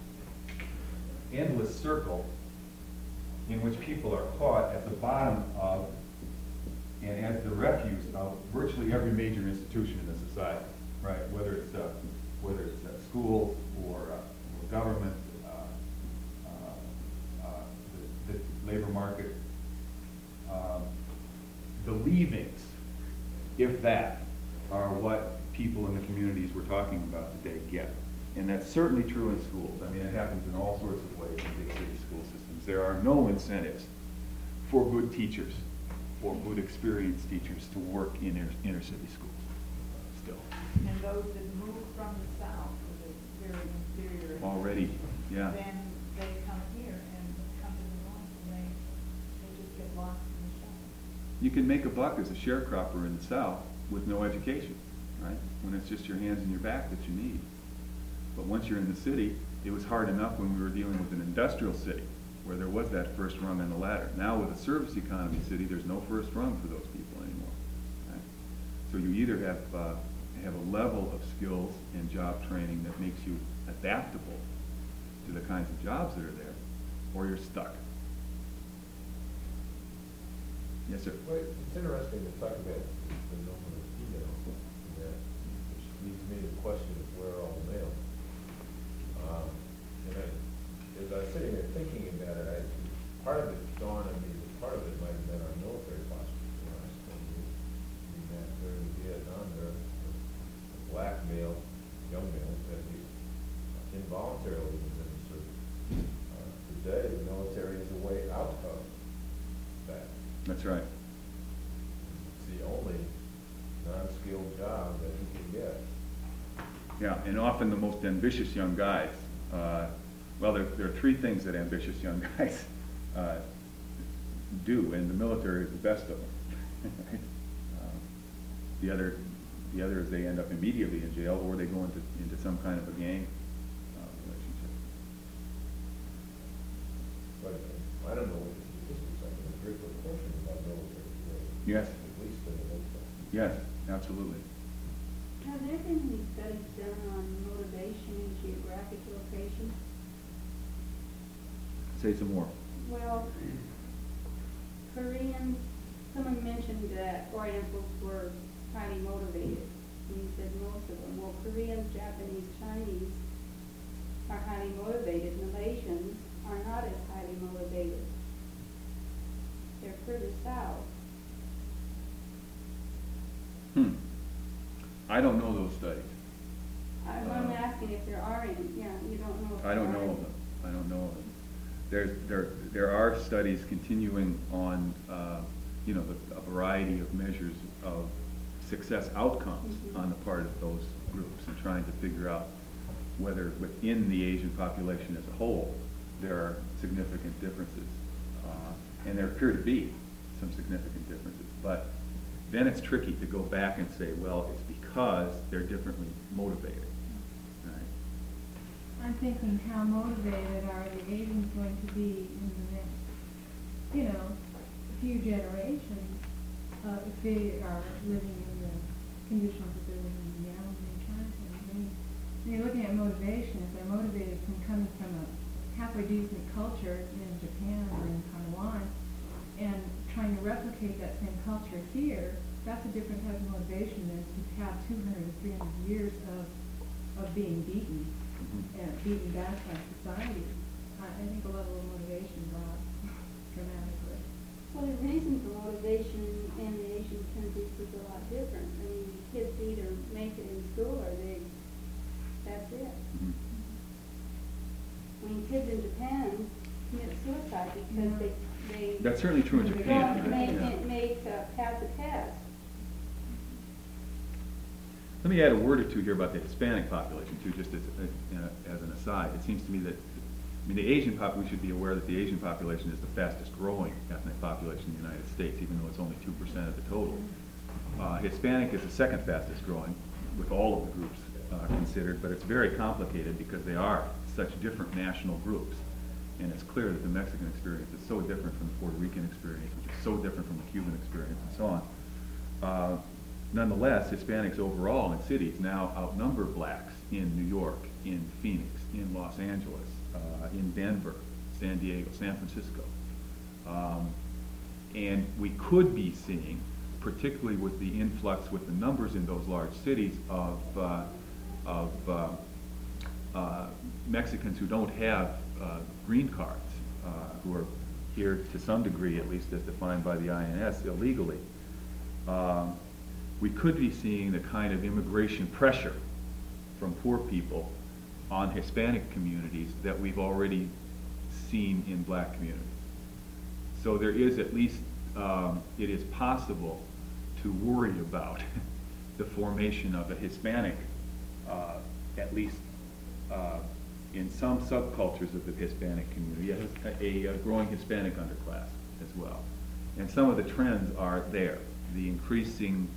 endless circle in which people are caught at the bottom of and as the refuse of virtually every major institution in the society, right? Whether it's uh, whether it's uh, schools or, uh, or government, uh, uh, uh, the, the labor market, um, the leavings, if that, are what people in the communities we're talking about today get. And that's certainly true in schools. I mean, it happens in all sorts of ways in big city school systems. There are no incentives for good teachers, for good experienced teachers to work in inner, inner city schools still. And those that move from the South with a very inferior. Already, yeah. Then they come here and come to the North and they, they just get lost in the shuffle. You can make a buck as a sharecropper in the South with no education. right? When it's just your hands and your back that you need. But once you're in the city, it was hard enough when we were dealing with an industrial city, where there was that first rung on the ladder. Now with a service economy city, there's no first rung for those people anymore. Right? So you either have, uh, have a level of skills and job training that makes you adaptable to the kinds of jobs that are there, or you're stuck. Yes, sir. Well, it's interesting to talk about the number of females in that, which leads me to the question of where are all the males? Um, and I, as I was sitting there thinking about it, I, part of it dawned on me that part of it might have been our military posture. You know, I spent years in that during Vietnam, there were black male, young males that we involuntarily was in the service. Uh, today, the military is a way out of that. That's right. It's the only non-skilled job that you can get. Yeah, and often the most ambitious young guys, uh, well, there, there are three things that ambitious young guys uh, do, and the military is the best of them. Right? Um, the other, the other is they end up immediately in jail, or they go into into some kind of a gang uh, relationship. But uh, I don't know what the statistics are, but a great proportion of our military today. Yes. At least in the military. Yes, absolutely. Have there been any studies done on motivation in geographic location? Say some more. Well, Koreans, someone mentioned that Orientals were highly motivated, and you said most of them. Well, Koreans, Japanese, Chinese are highly motivated. Malaysians are not as highly motivated. They're further south. Hmm. I don't know those studies. I'm I'm asking if there are any, yeah, you don't know if I don't there are know any. of them. I don't know of them. There's, there, there are studies continuing on, uh, you know, the, a variety of measures of success outcomes Mhm. on the part of those groups, and trying to figure out whether within the Asian population as a whole, there are significant differences. Uh, and there appear to be some significant differences. But then it's tricky to go back and say, well, it's because they're differently motivated. Right? I'm thinking, how motivated are the Asians going to be in the next, you know, few generations, uh, if they are living in the conditions that they're living in now in China? I mean, when you're looking at motivation, if they're motivated from coming from a halfway decent culture in Japan or in Taiwan, and trying to replicate that same culture here, that's a different type of motivation than to have two hundred or three hundred years of, of being beaten, Mhm. and beaten back by society. I, I think the level of motivation drops dramatically. Well, the reason for motivation in the Asian countries is a lot different. I mean, kids either make it in school or they, that's it. Mhm. I mean, kids in Japan commit suicide because Yeah. they, they That's certainly true in Don't Japan. don't make, yeah. it- make, uh, pass a test. Let me add a word or two here about the Hispanic population too, just as, uh, as an aside. It seems to me that, I mean, the Asian pop, we should be aware that the Asian population is the fastest growing ethnic population in the United States, even though it's only two percent of the total. Uh, Hispanic is the second fastest growing, with all of the groups uh, considered, but it's very complicated because they are such different national groups. And it's clear that the Mexican experience is so different from the Puerto Rican experience, which is so different from the Cuban experience, and so on. Uh, Nonetheless, Hispanics overall in cities now outnumber blacks in New York, in Phoenix, in Los Angeles, uh, in Denver, San Diego, San Francisco. Um, and we could be seeing, particularly with the influx, with the numbers in those large cities of, uh, of uh, uh, Mexicans who don't have uh, green cards, uh, who are here to some degree, at least as defined by the I N S, illegally. Um, we could be seeing the kind of immigration pressure from poor people on Hispanic communities that we've already seen in black communities. So there is at least, um, it is possible to worry about the formation of a Hispanic, uh, at least uh, in some subcultures of the Hispanic community, a, a, a growing Hispanic underclass as well. And some of the trends are there. The increasing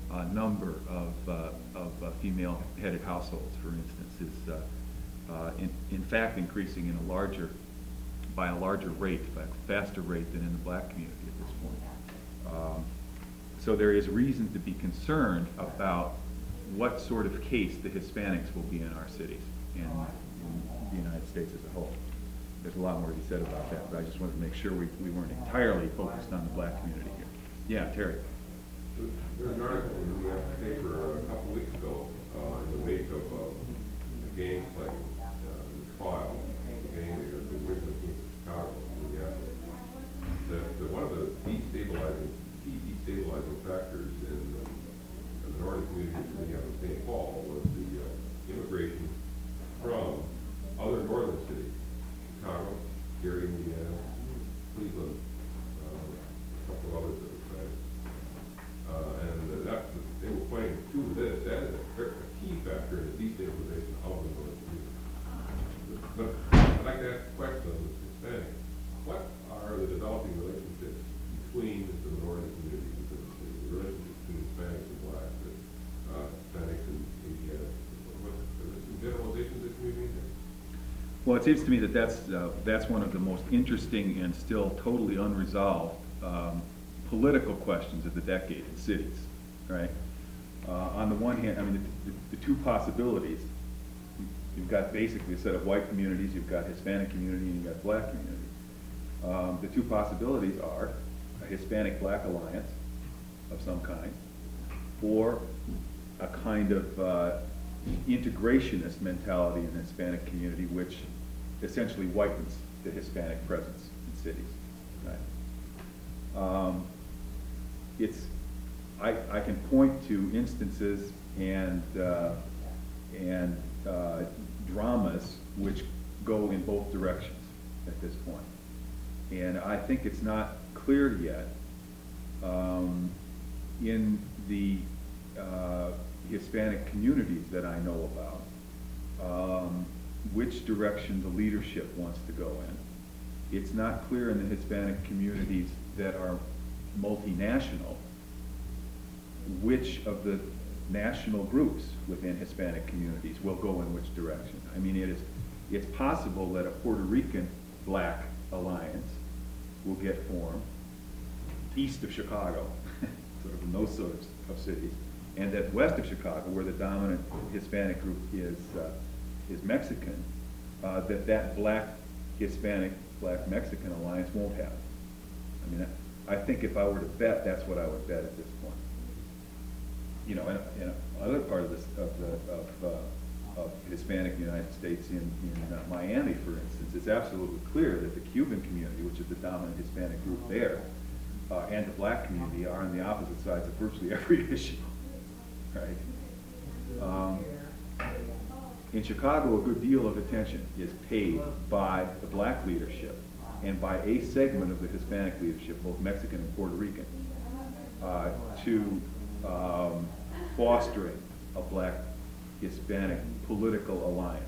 uh, number of, uh, of uh, female-headed households, for instance, is uh, uh, in, in fact increasing in a larger, by a larger rate, by a faster rate than in the black community at this point. Um, so there is reason to be concerned about what sort of case the Hispanics will be in our cities and in the United States as a whole. There's a lot more to be said about that, but I just wanted to make sure we, we weren't entirely focused on the black community here. Yeah, Terry. There's an article in the paper a couple weeks ago, uh, in the wake of, uh, a gang like, uh, the trial, the gang leader, the witness in Chicago, Minneapolis, that, that one of the destabilizing, key destabilizing factors in the, in the northern communities of Minneapolis, Saint Paul, was the, uh, immigration from other northern cities, Chicago, Gary, Indiana, Cleveland, uh, a couple of others that were cited. Uh, and that, they were pointing to this as a, a key factor in the destabilization of the northern community. But I'd like to ask a question on this Hispanic. What are the developing relationships between the northern communities, the, the relationships between Hispanics and blacks, and, uh, Hispanics and Indiana? What, are there some generalizations that can be made there? Well, it seems to me that that's, uh, that's one of the most interesting and still totally unresolved um, political questions of the decade in cities, right? Uh, on the one hand, I mean, the, the, the two possibilities, you've got basically a set of white communities, you've got Hispanic community, and you've got black community. Um, the two possibilities are a Hispanic-black alliance of some kind, or a kind of uh, integrationist mentality in the Hispanic community, which essentially whitens the Hispanic presence in cities. Right? Um, it's, I, I can point to instances and uh, and uh, dramas which go in both directions at this point, and I think it's not clear yet um, in the uh, Hispanic communities that I know about, um, which direction the leadership wants to go in. It's not clear in the Hispanic communities that are multinational which of the national groups within Hispanic communities will go in which direction. I mean, it is, it's possible that a Puerto Rican black alliance will get formed east of Chicago, sort of in those sorts of cities, and that west of Chicago, where the dominant Hispanic group is uh, is Mexican, uh, that that black Hispanic black Mexican alliance won't happen. I mean, I, I think if I were to bet, that's what I would bet at this point. You know, in, in another part of this of the of, uh, of Hispanic United States, in in uh, Miami, for instance, it's absolutely clear that the Cuban community, which is the dominant Hispanic group there, uh, and the black community are on the opposite sides of virtually every issue. Right. Um, in Chicago, a good deal of attention is paid by the black leadership and by a segment of the Hispanic leadership, both Mexican and Puerto Rican, uh, to um, fostering a black Hispanic political alliance.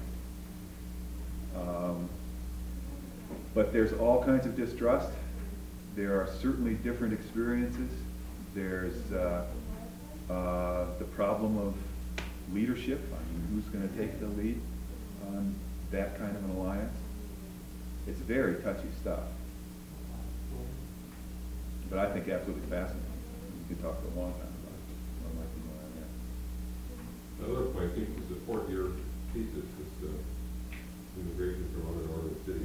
Um, but there's all kinds of distrust. There are certainly different experiences. There's uh, uh, the problem of leadership. I mean, who's going to take the lead on that kind of an alliance? It's very touchy stuff. But I think absolutely fascinating. You could talk for a long time about it. What might be going on there. Another point seems to support your thesis, is uh, immigration from other northern cities.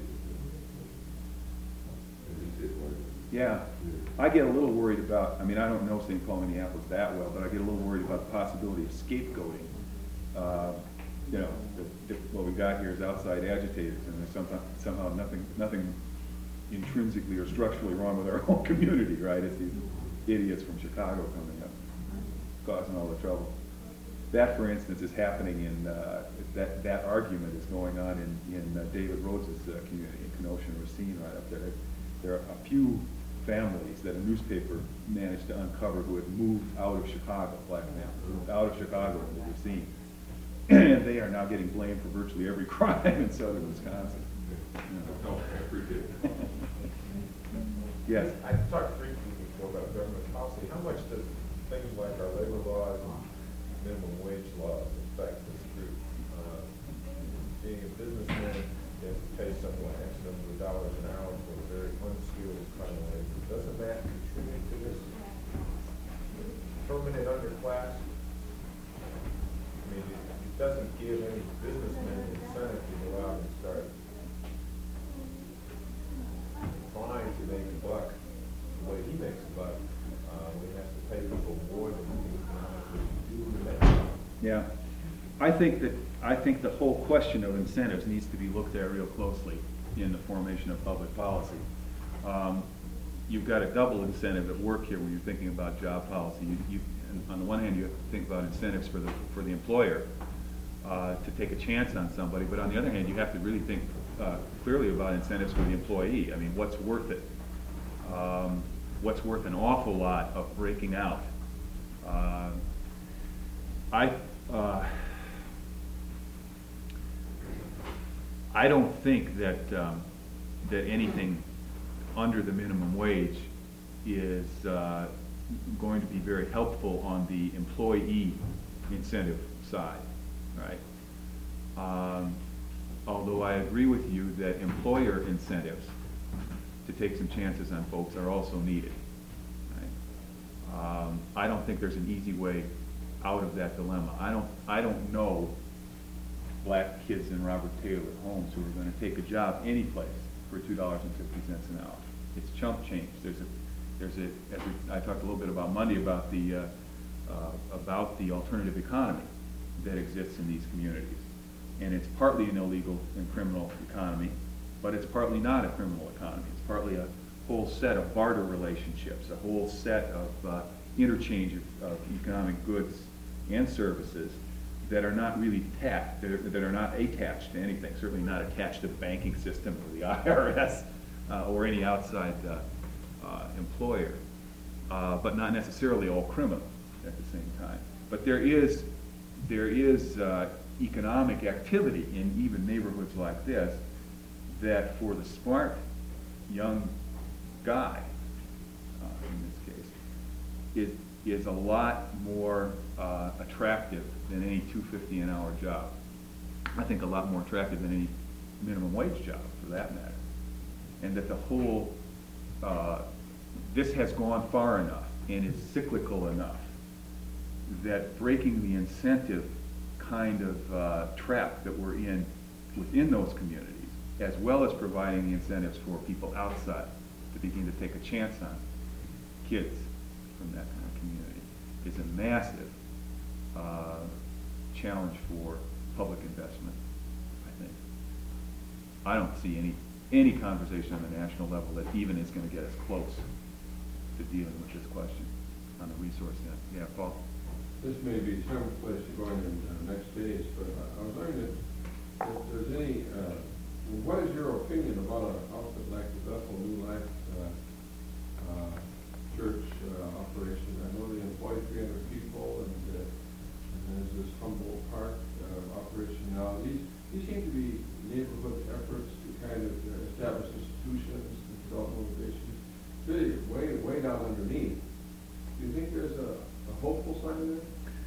And these cities. Yeah, I get a little worried about, I mean, I don't know Saint Paul, Minneapolis that well, but I get a little worried about the possibility of scapegoating. Uh, you know, if, if what we got here is outside agitators, and there's somehow, somehow nothing, nothing intrinsically or structurally wrong with our own community, right? It's these idiots from Chicago coming up, causing all the trouble. That, for instance, is happening in, uh, that, that argument is going on in, in uh, David Rhodes' uh, community, in Kenosha and Racine, right up there. There are a few families that a newspaper managed to uncover who had moved out of Chicago, black families, moved out of Chicago into Racine. And they are now getting blamed for virtually every crime in southern Wisconsin. No, I appreciate it. Yes. I've talked briefly before about government policy. How much does things like our labor laws and minimum wage laws affect this group. Uh, Being a businessman, you have to pay someone X number of dollars an hour for a very unskilled kind of labor. Doesn't that contribute to this permanent underclass? I mean, it, it doesn't give any businessman incentive to go out and start trying to make a buck the way he makes a buck. Uh, we have to pay people more than we can economically do to make. Yeah, I think that, I think the whole question of incentives needs to be looked at real closely in the formation of public policy. Um, You've got a double incentive at work here when you're thinking about job policy. You, you, on the one hand, you have to think about incentives for the, for the employer uh, to take a chance on somebody, but on the other hand, you have to really think uh, clearly about incentives for the employee. I mean, what's worth it? Um, what's worth an awful lot of breaking out? Uh, I, uh, I don't think that, um, that anything under the minimum wage is uh, going to be very helpful on the employee incentive side, right? Um, although I agree with you that employer incentives to take some chances on folks are also needed, right? Um, I don't think there's an easy way out of that dilemma. I don't, I don't know black kids in Robert Taylor homes who are going to take a job any place for two dollars and fifty cents an hour. It's chump change. There's a, there's a, as we, I talked a little bit about Monday about the, uh, uh, about the alternative economy that exists in these communities. And it's partly an illegal and criminal economy, but it's partly not a criminal economy. It's partly a whole set of barter relationships, a whole set of uh, interchange of, of economic goods and services that are not really taxed, that are, that are not attached to anything, certainly not attached to the banking system or the I R S uh, or any outside uh, uh, employer, uh, but not necessarily all criminal at the same time. But there is, there is uh, economic activity in even neighborhoods like this that for the smart young guy, uh, in this case, is, is a lot more uh, attractive than any two fifty an hour job. I think a lot more attractive than any minimum wage job, for that matter. And that the whole, uh, this has gone far enough and is cyclical enough that breaking the incentive kind of uh, trap that we're in within those communities, as well as providing the incentives for people outside to begin to take a chance on kids from that kind of community, is a massive uh, challenge for public investment, I think. I don't see any, any conversation on the national level that even is going to get us close to dealing with this question on the resource end. Yeah, Paul? This may be some place you're going in the next days, but I was wondering if, if there's any, uh, what is your opinion about an outfit like the Bethel New Life uh, uh, church uh, operation? I know they employ three hundred people, and, uh, and there's this Humboldt Park uh, operation now. These, these seem to be neighborhood efforts to kind of uh, establish institutions and develop motivations. Really, way, way down underneath. Do you think there's a A hopeful sign in there?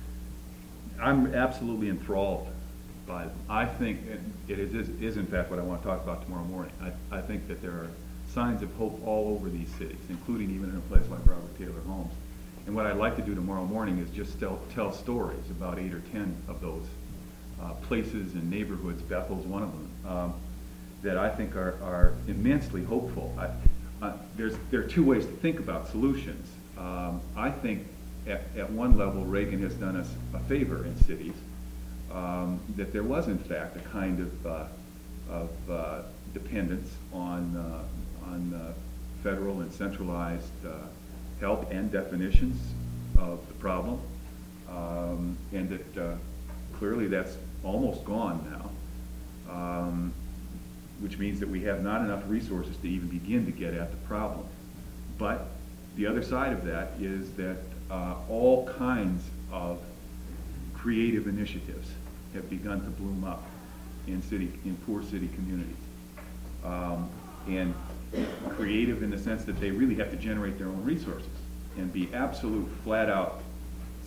I'm absolutely enthralled by them. I think it, it is, is in fact what I want to talk about tomorrow morning. I, I think that there are signs of hope all over these cities, including even in a place like Robert Taylor Homes. And what I'd like to do tomorrow morning is just tell, tell stories about eight or ten of those uh, places and neighborhoods. Bethel's one of them, um, that I think are, are immensely hopeful. I, uh, there's, there are two ways to think about solutions. Um, I think At, at one level, Reagan has done us a favor in cities, um, that there was in fact a kind of, uh, of uh, dependence on, uh, on uh, federal and centralized uh, help and definitions of the problem, um, and that uh, clearly that's almost gone now, um, which means that we have not enough resources to even begin to get at the problem. But the other side of that is that Uh, all kinds of creative initiatives have begun to bloom up in city, in poor city communities. Um, and creative in the sense that they really have to generate their own resources and be absolute flat out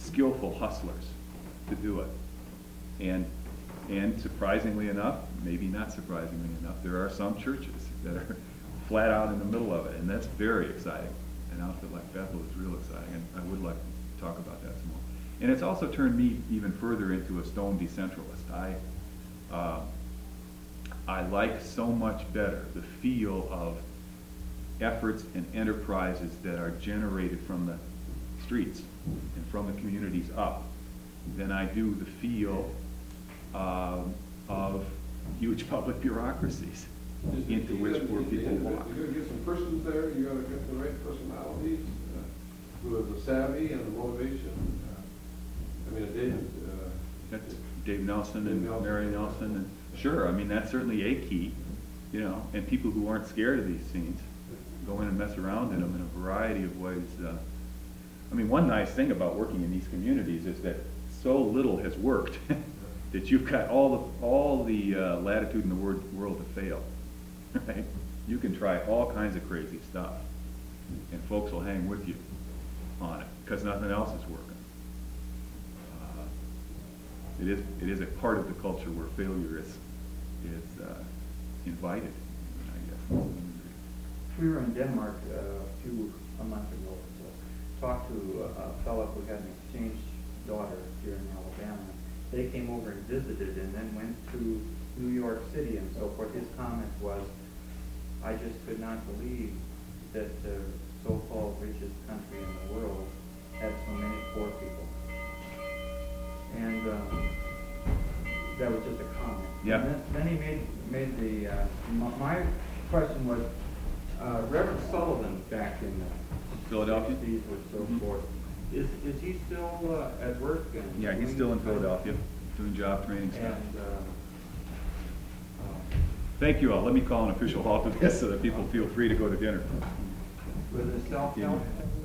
skillful hustlers to do it. And, and surprisingly enough, maybe not surprisingly enough, there are some churches that are flat out in the middle of it, and that's very exciting. An outfit like Bethel is real exciting, and I would like to talk about that some more. And it's also turned me even further into a stone decentralist. I, uh, I like so much better the feel of efforts and enterprises that are generated from the streets and from the communities up than I do the feel um, of huge public bureaucracies Just- you into which gotta- poor you- people you- walk. You gotta get some persons there, you gotta get the right personalities, uh, who have the savvy and the motivation. Uh, I mean, David, uh, That's Dave Nelson Dave and Nelson. Mary Nelson, and sure, I mean, that's certainly a key, you know, and people who aren't scared of these scenes go in and mess around in them in a variety of ways. Uh, I mean, one nice thing about working in these communities is that so little has worked that you've got all the, all the uh, latitude in the wor- world to fail, right? You can try all kinds of crazy stuff, and folks will hang with you on it, because nothing else is working. Uh, It is, it is a part of the culture where failure is, is uh, invited, I guess. We were in Denmark uh, a few, a month ago, so talked to a a fellow who had an exchange daughter here in Alabama. They came over and visited and then went to New York City and so forth. His comment was, I just could not believe that the so-called richest country in the world had so many poor people. And um, that was just a comment. Yeah. And then, then he made, made the, uh, my, my question was, uh, Reverend Sullivan back in the Philadelphia? sixties or so Mhm. forth, is, is he still uh, at work? And Yeah, he's still in Philadelphia, doing job training And, stuff. uh, uh, Thank you all. Let me call an official halt to this so that people feel free to go to dinner. with his self-help